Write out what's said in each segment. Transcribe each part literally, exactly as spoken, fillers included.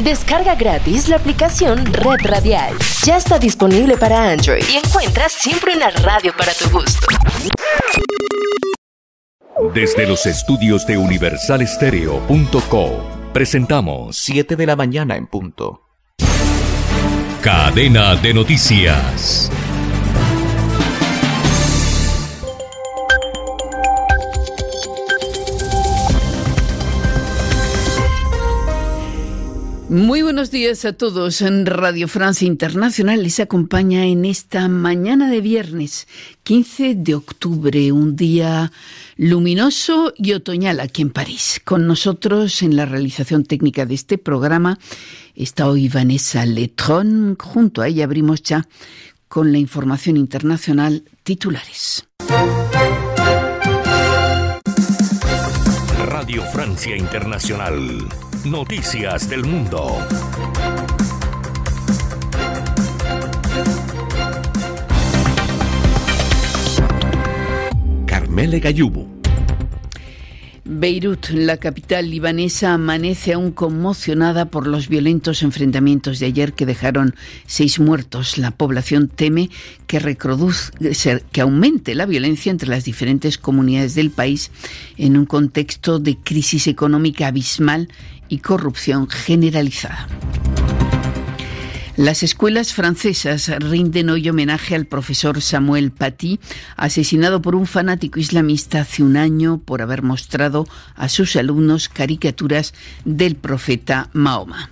Descarga gratis la aplicación Red Radial. Ya está disponible para Android y encuentras siempre una radio para tu gusto. Desde los estudios de universal stereo punto co presentamos siete de la mañana en punto. Cadena de noticias. Muy buenos días a todos. En Radio Francia Internacional les acompaña en esta mañana de viernes, quince de octubre, un día luminoso y otoñal aquí en París. Con nosotros en la realización técnica de este programa está hoy Vanessa Letron. Junto a ella abrimos ya con la información internacional titulares. Radio Francia Internacional. Noticias del mundo. Carmele Gallubo. Beirut, la capital libanesa, amanece aún conmocionada por los violentos enfrentamientos de ayer que dejaron seis muertos. La población teme que, que aumente la violencia entre las diferentes comunidades del país en un contexto de crisis económica abismal y corrupción generalizada. Las escuelas francesas rinden hoy homenaje al profesor Samuel Paty, asesinado por un fanático islamista hace un año por haber mostrado a sus alumnos caricaturas del profeta Mahoma.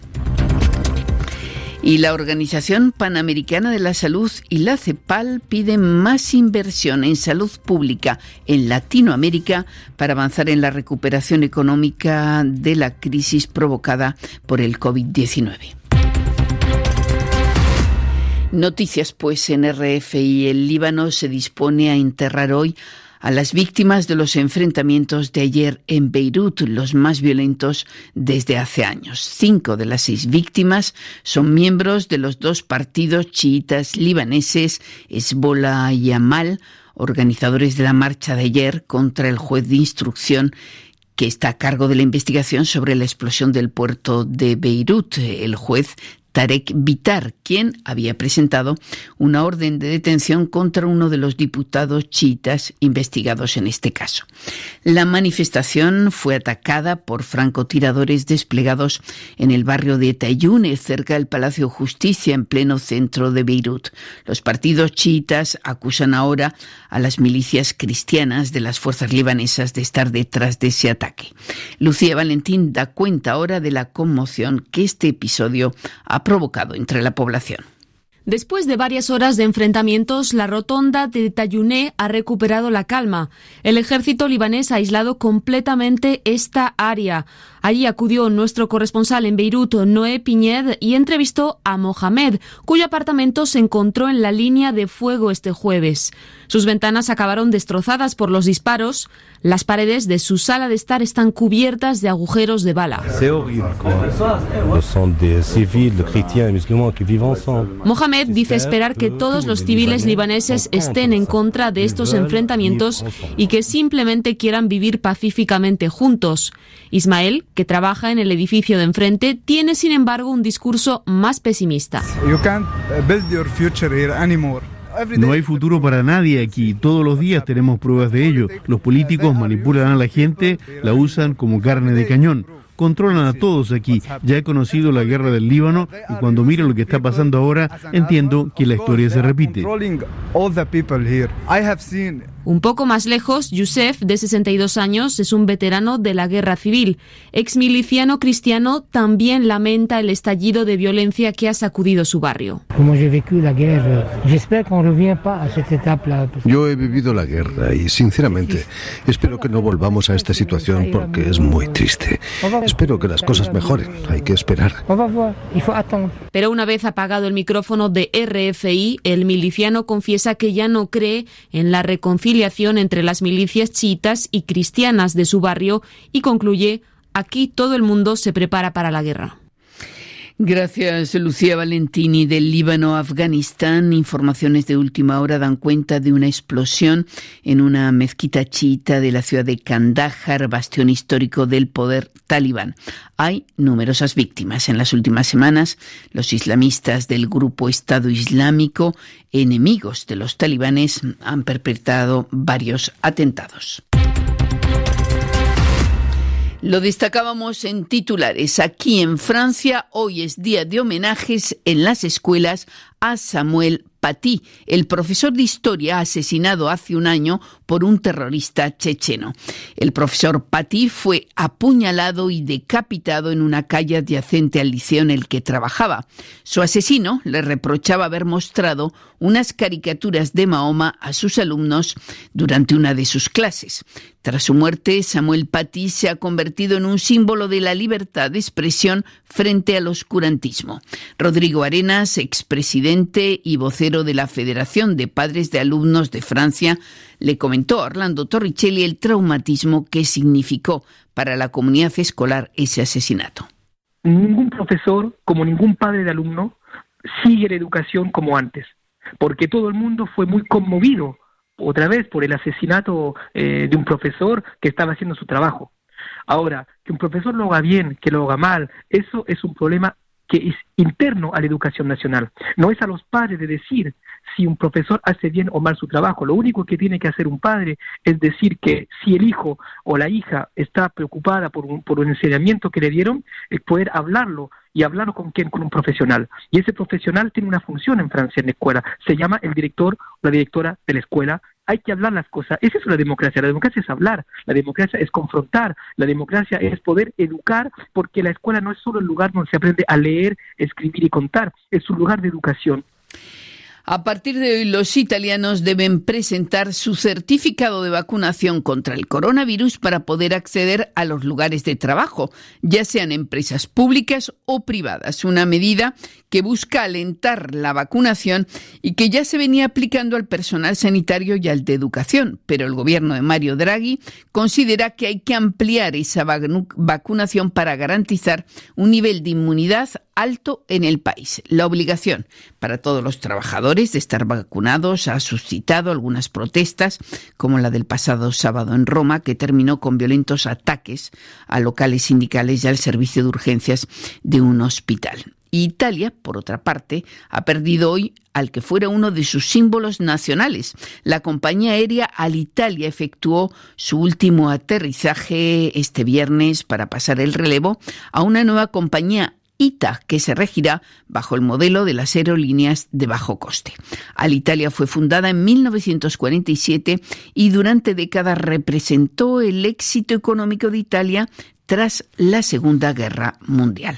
Y la Organización Panamericana de la Salud y la CEPAL piden más inversión en salud pública en Latinoamérica para avanzar en la recuperación económica de la crisis provocada por el covid diecinueve. Noticias pues en R F I. El Líbano se dispone a enterrar hoy a las víctimas de los enfrentamientos de ayer en Beirut, los más violentos desde hace años. Cinco de las seis víctimas son miembros de los dos partidos chiitas libaneses, Hezbollah y Amal, organizadores de la marcha de ayer contra el juez de instrucción que está a cargo de la investigación sobre la explosión del puerto de Beirut. El juez Tarek Bitar, quien había presentado una orden de detención contra uno de los diputados chiitas investigados en este caso. La manifestación fue atacada por francotiradores desplegados en el barrio de Tayune, cerca del Palacio de Justicia, en pleno centro de Beirut. Los partidos chiitas acusan ahora a las milicias cristianas de las fuerzas libanesas de estar detrás de ese ataque. Lucía Valentín da cuenta ahora de la conmoción que este episodio ha provocado entre la población. Después de varias horas de enfrentamientos, la rotonda de Tayune ha recuperado la calma. El ejército libanés ha aislado completamente esta área. Allí acudió nuestro corresponsal en Beirut, Noé Piñed, y entrevistó a Mohamed, cuyo apartamento se encontró en la línea de fuego este jueves. Sus ventanas acabaron destrozadas por los disparos. Las paredes de su sala de estar están cubiertas de agujeros de bala. Mohamed dice esperar que todos los civiles libaneses estén en contra de estos enfrentamientos y que simplemente quieran vivir pacíficamente juntos. Ismael, que trabaja en el edificio de enfrente, tiene sin embargo un discurso más pesimista. No hay futuro para nadie aquí. Todos los días tenemos pruebas de ello. Los políticos manipulan a la gente, la usan como carne de cañón. Controlan a todos aquí. Ya he conocido la guerra del Líbano y cuando miro lo que está pasando ahora, entiendo que la historia se repite. Un poco más lejos, Youssef, de sesenta y dos años, es un veterano de la guerra civil. Exmiliciano cristiano, también lamenta el estallido de violencia que ha sacudido su barrio. Yo he vivido la guerra y, sinceramente, espero que no volvamos a esta situación porque es muy triste. Espero que las cosas mejoren. Hay que esperar. Pero una vez apagado el micrófono de R F I, el miliciano confiesa que ya no cree en la reconciliación entre las milicias chiitas y cristianas de su barrio y concluye: aquí todo el mundo se prepara para la guerra. Gracias, Lucía Valentini. Del Líbano a Afganistán, informaciones de última hora dan cuenta de una explosión en una mezquita chiita de la ciudad de Kandahar, bastión histórico del poder talibán. Hay numerosas víctimas. En las últimas semanas, los islamistas del grupo Estado Islámico, enemigos de los talibanes, han perpetrado varios atentados. Lo destacábamos en titulares. Aquí en Francia, hoy es día de homenajes en las escuelas a Samuel Paty, el profesor de historia asesinado hace un año por un terrorista checheno. El profesor Paty fue apuñalado y decapitado en una calle adyacente al liceo en el que trabajaba. Su asesino le reprochaba haber mostrado unas caricaturas de Mahoma a sus alumnos durante una de sus clases. Tras su muerte, Samuel Paty se ha convertido en un símbolo de la libertad de expresión frente al oscurantismo. Rodrigo Arenas, expresidente y vocero de la Federación de Padres de Alumnos de Francia, le comentó a Orlando Torricelli el traumatismo que significó para la comunidad escolar ese asesinato. Ningún profesor, como ningún padre de alumno, sigue la educación como antes, porque todo el mundo fue muy conmovido otra vez por el asesinato eh, de un profesor que estaba haciendo su trabajo. Ahora, que un profesor lo haga bien, que lo haga mal, eso es un problema que es interno a la educación nacional. No es a los padres de decir si un profesor hace bien o mal su trabajo. Lo único que tiene que hacer un padre es decir que si el hijo o la hija está preocupada por un, por un enseñamiento que le dieron, es poder hablarlo y hablarlo con quién, con un profesional. Y ese profesional tiene una función en Francia en la escuela. Se llama el director o la directora de la escuela. Hay que hablar las cosas. Esa es la democracia. La democracia es hablar. La democracia es confrontar. La democracia es poder educar, porque la escuela no es solo el lugar donde se aprende a leer, escribir y contar. Es un lugar de educación. A partir de hoy, los italianos deben presentar su certificado de vacunación contra el coronavirus para poder acceder a los lugares de trabajo, ya sean empresas públicas o privadas. Una medida que busca alentar la vacunación y que ya se venía aplicando al personal sanitario y al de educación. Pero el gobierno de Mario Draghi considera que hay que ampliar esa vacunación para garantizar un nivel de inmunidad alto en el país. La obligación para todos los trabajadores de estar vacunados ha suscitado algunas protestas, como la del pasado sábado en Roma, que terminó con violentos ataques a locales sindicales y al servicio de urgencias de un hospital. Italia, por otra parte, ha perdido hoy al que fuera uno de sus símbolos nacionales. La compañía aérea Alitalia efectuó su último aterrizaje este viernes para pasar el relevo a una nueva compañía I T A, que se regirá bajo el modelo de las aerolíneas de bajo coste. Alitalia fue fundada en mil novecientos cuarenta y siete y durante décadas representó el éxito económico de Italia tras la Segunda Guerra Mundial.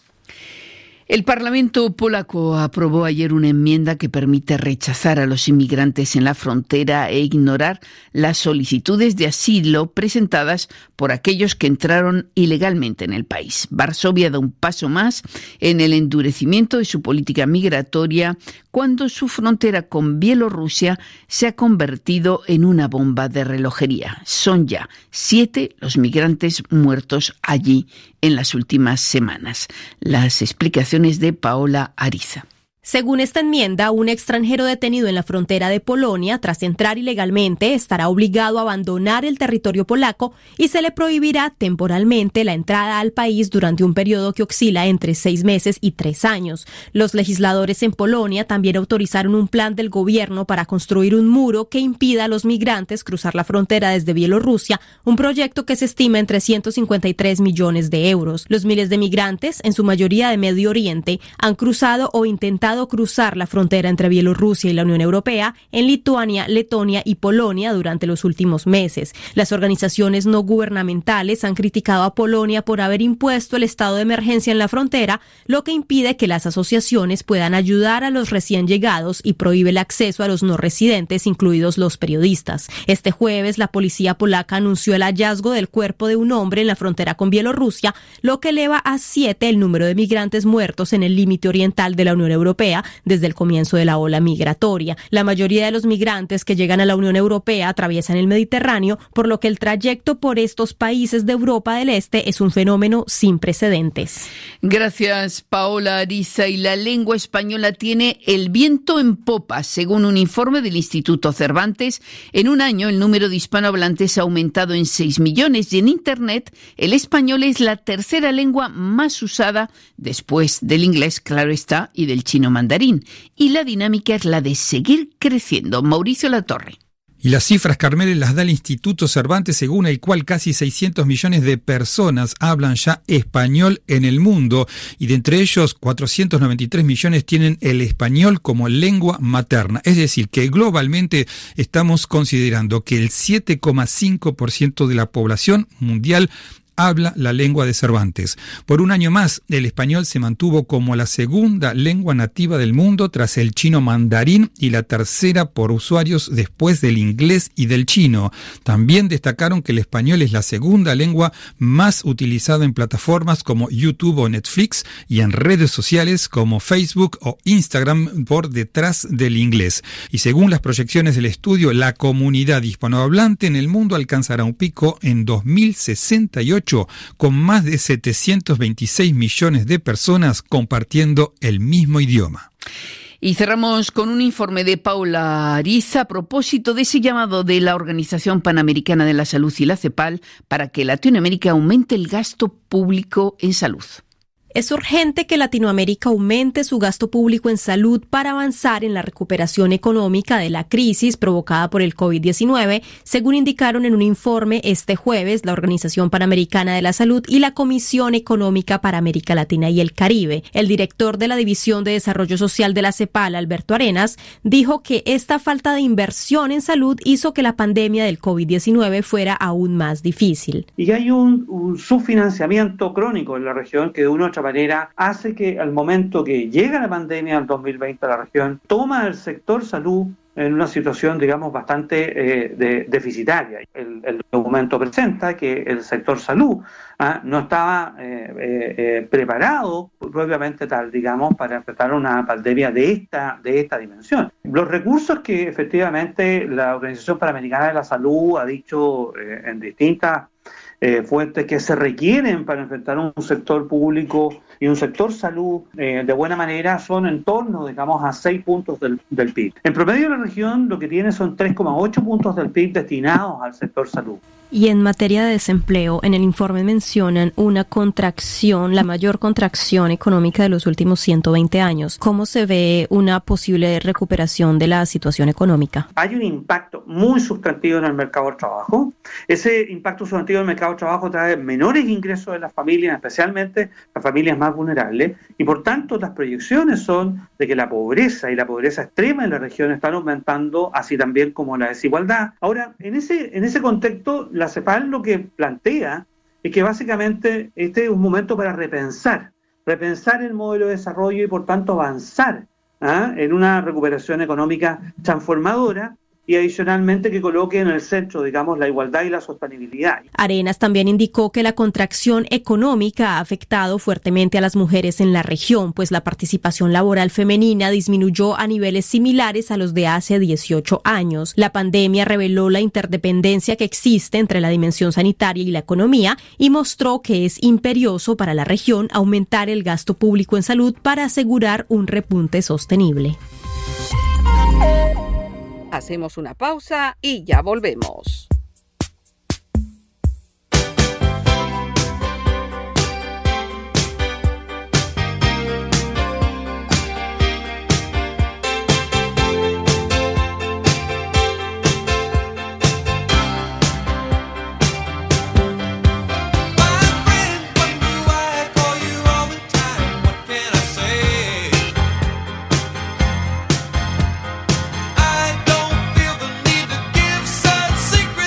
El Parlamento polaco aprobó ayer una enmienda que permite rechazar a los inmigrantes en la frontera e ignorar las solicitudes de asilo presentadas por aquellos que entraron ilegalmente en el país. Varsovia da un paso más en el endurecimiento de su política migratoria cuando su frontera con Bielorrusia se ha convertido en una bomba de relojería. Son ya siete los migrantes muertos allí en las últimas semanas. Las explicaciones de Paola Ariza. Según esta enmienda, un extranjero detenido en la frontera de Polonia tras entrar ilegalmente estará obligado a abandonar el territorio polaco y se le prohibirá temporalmente la entrada al país durante un periodo que oscila entre seis meses y tres años. Los legisladores en Polonia también autorizaron un plan del gobierno para construir un muro que impida a los migrantes cruzar la frontera desde Bielorrusia, un proyecto que se estima en trescientos cincuenta y tres millones de euros. Los miles de migrantes, en su mayoría de Medio Oriente, han cruzado o intentado cruzar la frontera entre Bielorrusia y la Unión Europea en Lituania, Letonia y Polonia durante los últimos meses. Las organizaciones no gubernamentales han criticado a Polonia por haber impuesto el estado de emergencia en la frontera, lo que impide que las asociaciones puedan ayudar a los recién llegados y prohíbe el acceso a los no residentes, incluidos los periodistas. Este jueves, la policía polaca anunció el hallazgo del cuerpo de un hombre en la frontera con Bielorrusia, lo que eleva a siete el número de migrantes muertos en el límite oriental de la Unión Europea Europea desde el comienzo de la ola migratoria. La mayoría de los migrantes que llegan a la Unión Europea atraviesan el Mediterráneo, por lo que el trayecto por estos países de Europa del Este es un fenómeno sin precedentes. Gracias, Paola Ariza. Y la lengua española tiene el viento en popa. Según un informe del Instituto Cervantes, en un año el número de hispanohablantes ha aumentado en seis millones y en Internet el español es la tercera lengua más usada después del inglés, claro está, y del chino mandarín. Y la dinámica es la de seguir creciendo. Mauricio Latorre. Y las cifras, Carmele, las da el Instituto Cervantes, según el cual casi seiscientos millones de personas hablan ya español en el mundo, y de entre ellos cuatrocientos noventa y tres millones tienen el español como lengua materna. Es decir, que globalmente estamos considerando que el siete coma cinco por ciento de la población mundial habla la lengua de Cervantes. Por un año más, el español se mantuvo como la segunda lengua nativa del mundo tras el chino mandarín y la tercera por usuarios después del inglés y del chino. También destacaron que el español es la segunda lengua más utilizada en plataformas como YouTube o Netflix y en redes sociales como Facebook o Instagram por detrás del inglés. Y según las proyecciones del estudio, la comunidad hispanohablante en el mundo alcanzará un pico en dos mil sesenta y ocho con más de setecientos veintiséis millones de personas compartiendo el mismo idioma. Y cerramos con un informe de Paola Ariza a propósito de ese llamado de la Organización Panamericana de la Salud y la CEPAL para que Latinoamérica aumente el gasto público en salud. Es urgente que Latinoamérica aumente su gasto público en salud para avanzar en la recuperación económica de la crisis provocada por el covid diecinueve, según indicaron en un informe este jueves la Organización Panamericana de la Salud y la Comisión Económica para América Latina y el Caribe. El director de la División de Desarrollo Social de la CEPAL, Alberto Arenas, dijo que esta falta de inversión en salud hizo que la pandemia del covid diecinueve fuera aún más difícil. Y hay un, un subfinanciamiento crónico en la región que de una u otra manera hace que al momento que llega la pandemia del dos mil veinte a la región, toma el sector salud en una situación, digamos, bastante eh, de, deficitaria. El, el documento presenta que el sector salud ah, no estaba eh, eh, eh, preparado propiamente tal, digamos, para enfrentar una pandemia de esta, de esta dimensión. Los recursos que efectivamente la Organización Panamericana de la Salud ha dicho eh, en distintas Eh, fuentes que se requieren para enfrentar un sector público y un sector salud eh, de buena manera son en torno, digamos, a seis puntos del, del P I B. En promedio la región lo que tiene son tres coma ocho puntos del P I B destinados al sector salud. Y en materia de desempleo, en el informe mencionan una contracción, la mayor contracción económica de los últimos ciento veinte años. ¿Cómo se ve una posible recuperación de la situación económica? Hay un impacto muy sustantivo en el mercado del trabajo. Ese impacto sustantivo en el mercado del trabajo trae menores ingresos de las familias, especialmente las familias más vulnerables, y por tanto las proyecciones son de que la pobreza y la pobreza extrema en la región están aumentando, así también como la desigualdad. Ahora, en ese, en ese contexto, la CEPAL lo que plantea es que básicamente este es un momento para repensar, repensar el modelo de desarrollo y por tanto avanzar ¿ah? en una recuperación económica transformadora y adicionalmente que coloque en el centro, digamos, la igualdad y la sostenibilidad. Arenas también indicó que la contracción económica ha afectado fuertemente a las mujeres en la región, pues la participación laboral femenina disminuyó a niveles similares a los de hace dieciocho años. La pandemia reveló la interdependencia que existe entre la dimensión sanitaria y la economía y mostró que es imperioso para la región aumentar el gasto público en salud para asegurar un repunte sostenible. Hacemos una pausa y ya volvemos. Secret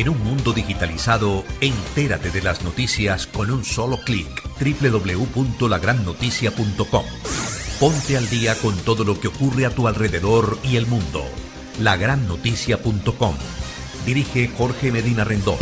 En un mundo digitalizado, entérate de las noticias con un solo clic. doble u doble u doble u punto la gran noticia punto com. Ponte al día con todo lo que ocurre a tu alrededor y el mundo. la gran noticia punto com. Dirige Jorge Medina Rendón.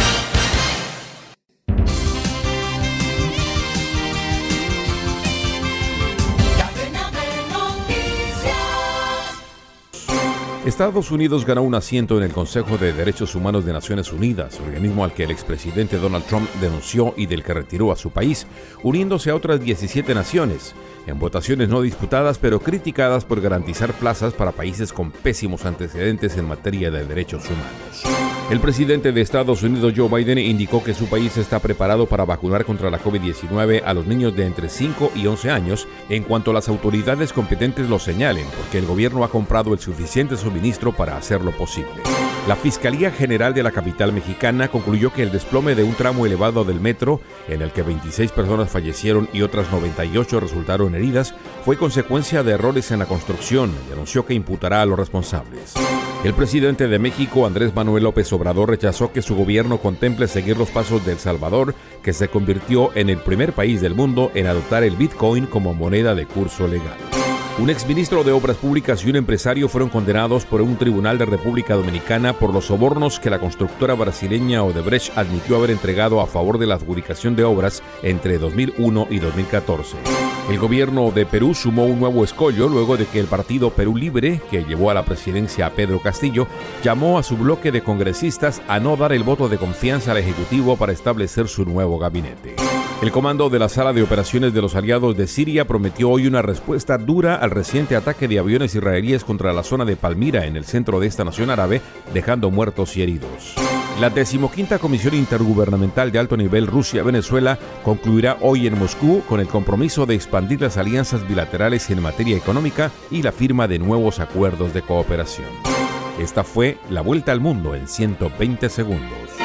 Estados Unidos ganó un asiento en el Consejo de Derechos Humanos de Naciones Unidas, organismo al que el expresidente Donald Trump denunció y del que retiró a su país, uniéndose a otras diecisiete naciones, en votaciones no disputadas pero criticadas por garantizar plazas para países con pésimos antecedentes en materia de derechos humanos. El presidente de Estados Unidos, Joe Biden, indicó que su país está preparado para vacunar contra la COVID diecinueve a los niños de entre cinco y once años en cuanto las autoridades competentes lo señalen, porque el gobierno ha comprado el suficiente suministro para hacerlo posible. La Fiscalía General de la capital mexicana concluyó que el desplome de un tramo elevado del metro, en el que veintiséis personas fallecieron y otras noventa y ocho resultaron heridas, fue consecuencia de errores en la construcción y anunció que imputará a los responsables. El presidente de México, Andrés Manuel López Obrador, rechazó que su gobierno contemple seguir los pasos de El Salvador, que se convirtió en el primer país del mundo en adoptar el Bitcoin como moneda de curso legal. Un exministro de Obras Públicas y un empresario fueron condenados por un tribunal de República Dominicana por los sobornos que la constructora brasileña Odebrecht admitió haber entregado a favor de la adjudicación de obras entre dos mil uno y dos mil catorce. El gobierno de Perú sumó un nuevo escollo luego de que el partido Perú Libre, que llevó a la presidencia a Pedro Castillo, llamó a su bloque de congresistas a no dar el voto de confianza al Ejecutivo para establecer su nuevo gabinete. El comando de la Sala de Operaciones de los Aliados de Siria prometió hoy una respuesta dura al reciente ataque de aviones israelíes contra la zona de Palmira en el centro de esta nación árabe, dejando muertos y heridos. La decimoquinta Comisión Intergubernamental de Alto Nivel Rusia-Venezuela concluirá hoy en Moscú con el compromiso de expandir las alianzas bilaterales en materia económica y la firma de nuevos acuerdos de cooperación. Esta fue la vuelta al mundo en ciento veinte segundos.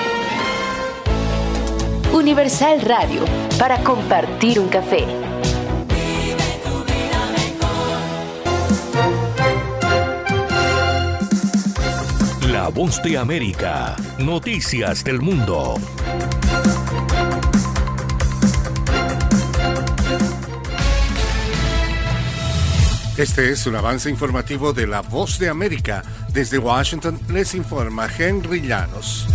Universal Radio, para compartir un café. La Voz de América. Noticias del mundo. Este es un avance informativo de La Voz de América. Desde Washington les informa Henry Llanos.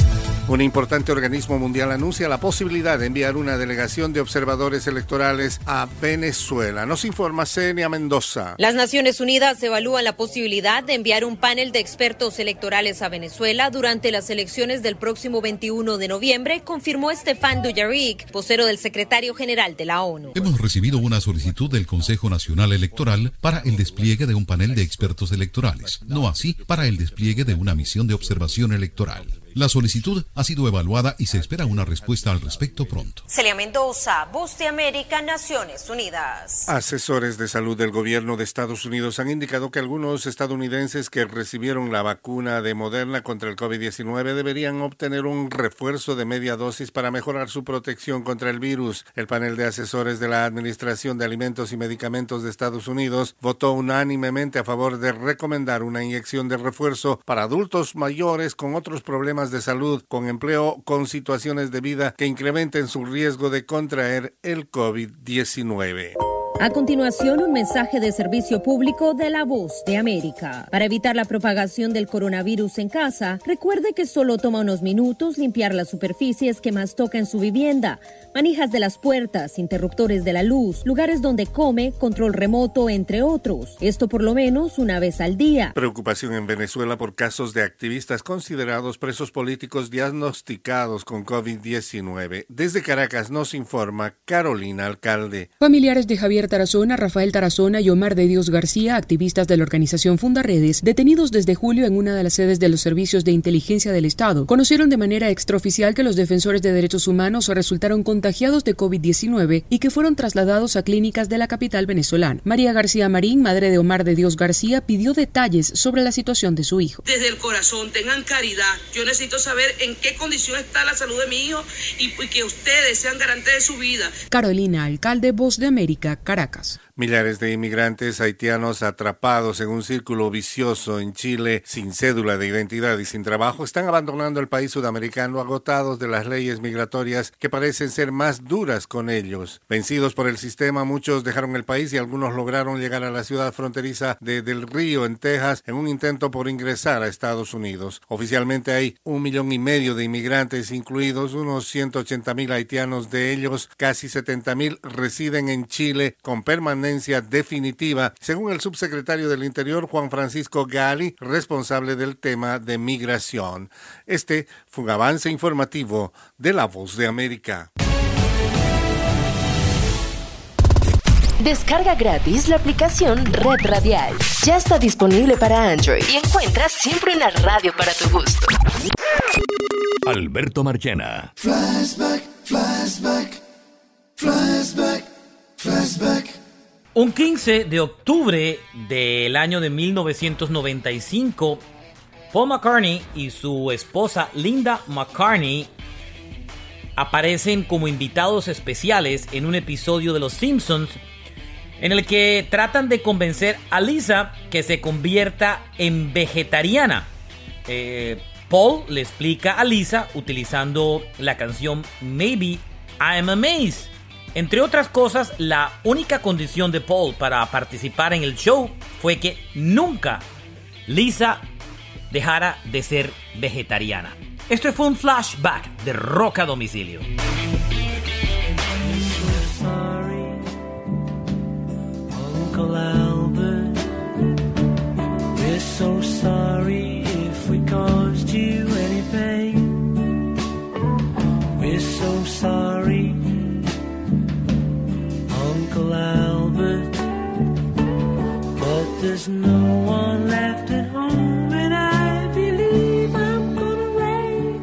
Un importante organismo mundial anuncia la posibilidad de enviar una delegación de observadores electorales a Venezuela. Nos informa Senia Mendoza. Las Naciones Unidas evalúan la posibilidad de enviar un panel de expertos electorales a Venezuela durante las elecciones del próximo veintiuno de noviembre, confirmó Stefan Dujarric, vocero del secretario general de la ONU. Hemos recibido una solicitud del Consejo Nacional Electoral para el despliegue de un panel de expertos electorales, no así para el despliegue de una misión de observación electoral. La solicitud ha sido evaluada y se espera una respuesta al respecto pronto. Celia Mendoza, Voz de América, Naciones Unidas. Asesores de salud del gobierno de Estados Unidos han indicado que algunos estadounidenses que recibieron la vacuna de Moderna contra el COVID diecinueve deberían obtener un refuerzo de media dosis para mejorar su protección contra el virus. El panel de asesores de la Administración de Alimentos y Medicamentos de Estados Unidos votó unánimemente a favor de recomendar una inyección de refuerzo para adultos mayores con otros problemas de salud, con empleo, con situaciones de vida que incrementen su riesgo de contraer el COVID diecinueve. A continuación, un mensaje de servicio público de La Voz de América. Para evitar la propagación del coronavirus en casa, recuerde que solo toma unos minutos limpiar las superficies que más toca en su vivienda, manijas de las puertas, interruptores de la luz, lugares donde come, control remoto, entre otros. Esto por lo menos una vez al día. Preocupación en Venezuela por casos de activistas considerados presos políticos diagnosticados con COVID diecinueve. Desde Caracas nos informa Carolina Alcalde. Familiares de Javier Tarazona, Rafael Tarazona y Omar de Dios García, activistas de la organización Fundaredes, detenidos desde julio en una de las sedes de los servicios de inteligencia del Estado, conocieron de manera extraoficial que los defensores de derechos humanos resultaron contagiados de COVID diecinueve y que fueron trasladados a clínicas de la capital venezolana. María García Marín, madre de Omar de Dios García, pidió detalles sobre la situación de su hijo. Desde el corazón, tengan caridad. Yo necesito saber en qué condición está la salud de mi hijo y, y que ustedes sean garantes de su vida. Carolina Alcalde, Voz de América, Caracas. Millares de inmigrantes haitianos atrapados en un círculo vicioso en Chile sin cédula de identidad y sin trabajo están abandonando el país sudamericano agotados de las leyes migratorias que parecen ser más duras con ellos. Vencidos por el sistema, muchos dejaron el país y algunos lograron llegar a la ciudad fronteriza de Del Río, en Texas, en un intento por ingresar a Estados Unidos. Oficialmente hay un millón y medio de inmigrantes, incluidos unos ciento ochenta mil haitianos. De ellos, casi setenta mil residen en Chile con permanencia definitiva, según el subsecretario del Interior, Juan Francisco Gali, responsable del tema de migración. Este fue un avance informativo de La Voz de América. Descarga gratis la aplicación Red Radial. Ya está disponible para Android y encuentras siempre una radio para tu gusto. Alberto Marchena. Flashback, flashback, flashback, flashback. Un quince de octubre del año de mil novecientos noventa y cinco, Paul McCartney y su esposa Linda McCartney aparecen como invitados especiales en un episodio de Los Simpsons en el que tratan de convencer a Lisa que se convierta en vegetariana. Eh, Paul le explica a Lisa utilizando la canción Maybe I'm Amazed. Entre otras cosas, la única condición de Paul para participar en el show fue que nunca Lisa dejara de ser vegetariana. Esto fue un flashback de Rock a Domicilio. Uncle Albert, we're so sorry if we caused you any pain. We're so sorry, Uncle Albert, but there's no one left at home, and I believe I'm gonna rain.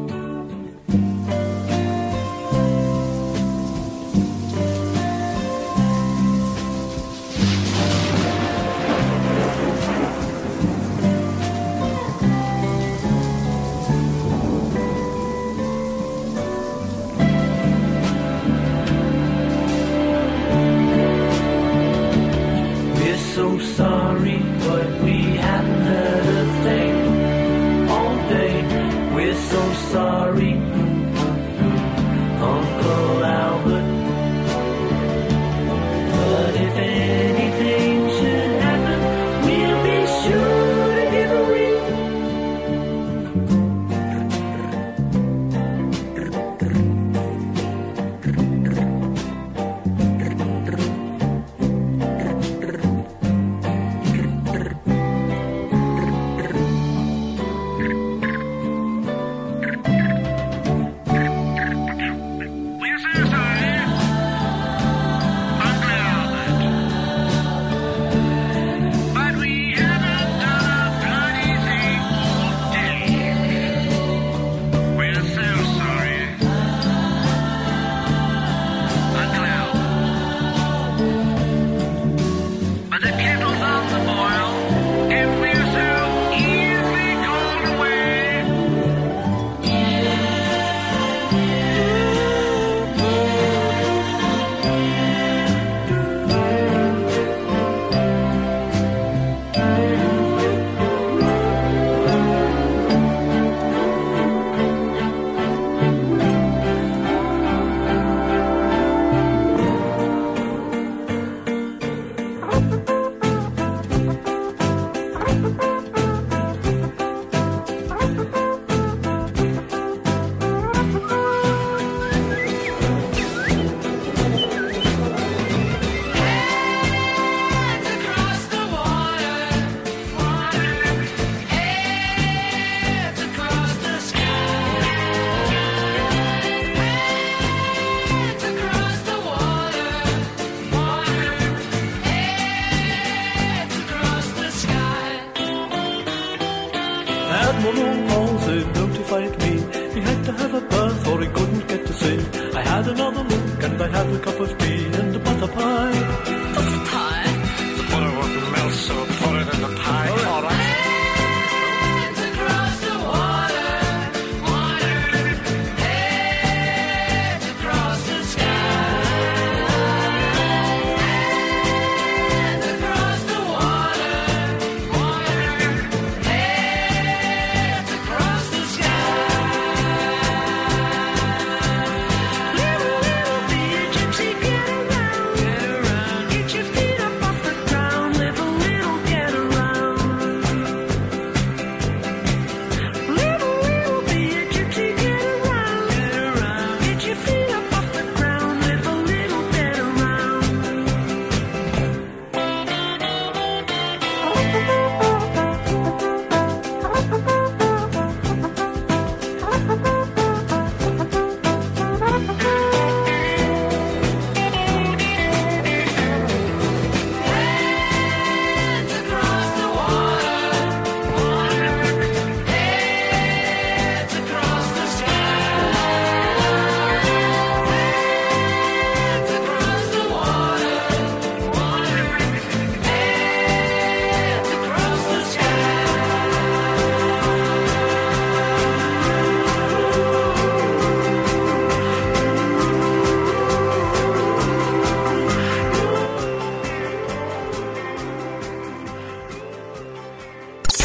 So sorry, but we haven't heard a thing all day. We're so sorry, Uncle Albert. But if anything should happen, we'll be sure to give a ring.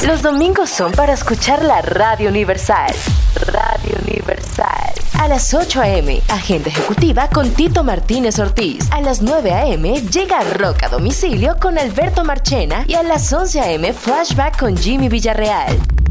Los domingos son para escuchar la Radio Universal. Radio Universal. A las ocho a eme, Agenda Ejecutiva con Tito Martínez Ortiz. A las nueve a eme, llega Rock a Domicilio con Alberto Marchena. Y a las once a eme, Flashback con Jimmy Villarreal.